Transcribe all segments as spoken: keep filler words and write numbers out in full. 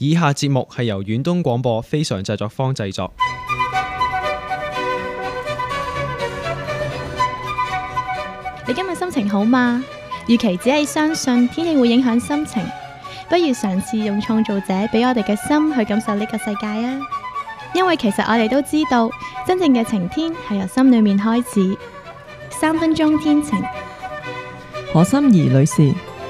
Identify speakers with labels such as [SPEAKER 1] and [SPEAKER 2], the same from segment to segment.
[SPEAKER 1] 以下節目係由遠東廣播非常製作坊製作。
[SPEAKER 2] 你今日心情好嗎？與其只係相信天氣會影響心情，不如嘗試用創造者俾我哋嘅心去感受呢個世界啊！因為其實我哋都知道，真正嘅晴天係由心裏面開始。三分鐘天晴，
[SPEAKER 3] 何心怡女士。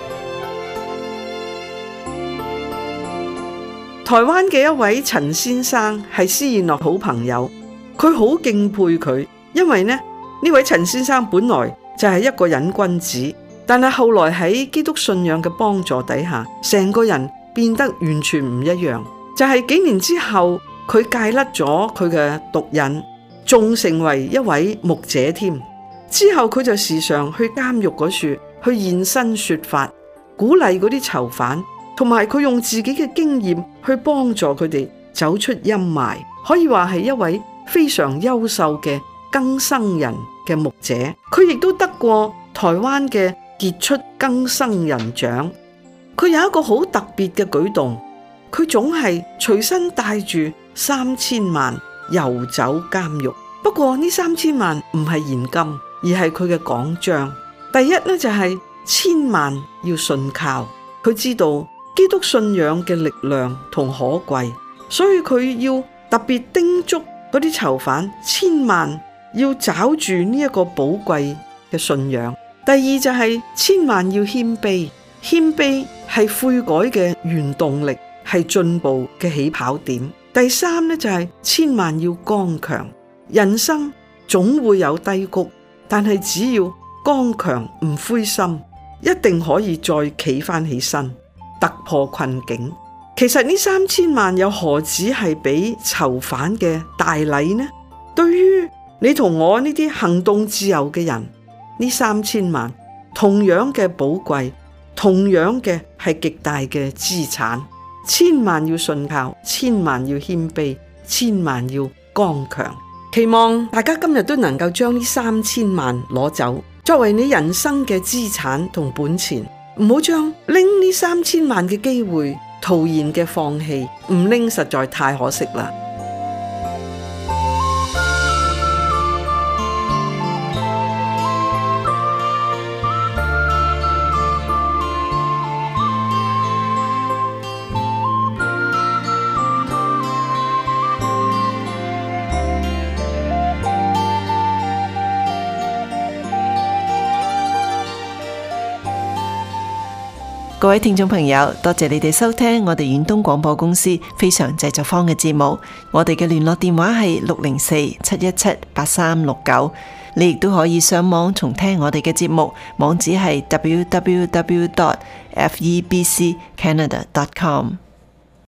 [SPEAKER 4] 台灣嘅一位陳先生係施燕樂好朋友，佢好敬佩佢，因為呢呢位陳先生本來就係一個癮君子，但係後來喺基督信仰嘅幫助底下，成個人變得完全唔一樣。就係幾年之後，佢戒甩咗佢嘅毒癮，仲成為一位牧者添。之後佢就時常去監獄嗰處去現身說法，鼓勵嗰啲囚犯，同埋佢用自己嘅經驗去幫助佢哋走出陰霾，可以話係一位非常優秀嘅更生人嘅牧者。佢亦都得過台灣嘅傑出更生人獎。佢有一個好特別嘅舉動，佢總係隨身帶住三千萬遊走監獄。不過呢三千萬唔係現金，而係佢嘅講章。第一呢，就係千萬要信靠，佢知道基督信仰嘅力量同可貴，所以佢要特別叮囑嗰啲囚犯，千萬要抓住呢一個寶貴嘅信仰。第二就係千萬要謙卑，謙卑係悔改嘅原動力，係進步嘅起跑點。第三呢，就係千萬要剛強，人生總會有低谷，但係只要剛強唔灰心，一定可以再企返起身，突破困境。其實呢三千萬又何止係俾囚犯嘅大禮呢？對於你同我呢啲行動自由嘅人，呢三千萬同樣嘅寶貴，同樣嘅係極大嘅資產。千萬要信靠，千萬要謙卑，千萬要剛強。期望大家今日都能夠將呢三千萬攞走，作為你人生嘅資產同本錢。唔好將拎呢三千萬嘅機會徒然嘅放棄，唔拎實在太可惜啦。
[SPEAKER 3] 各位聽眾朋友，多謝你哋收聽我哋遠東廣播公司非常製作坊嘅節目。我哋嘅聯絡電話係六零四七一七八三六九。你亦都可以上網重聽我哋嘅節目，網址係 double-u double-u double-u dot f e b c canada dot com。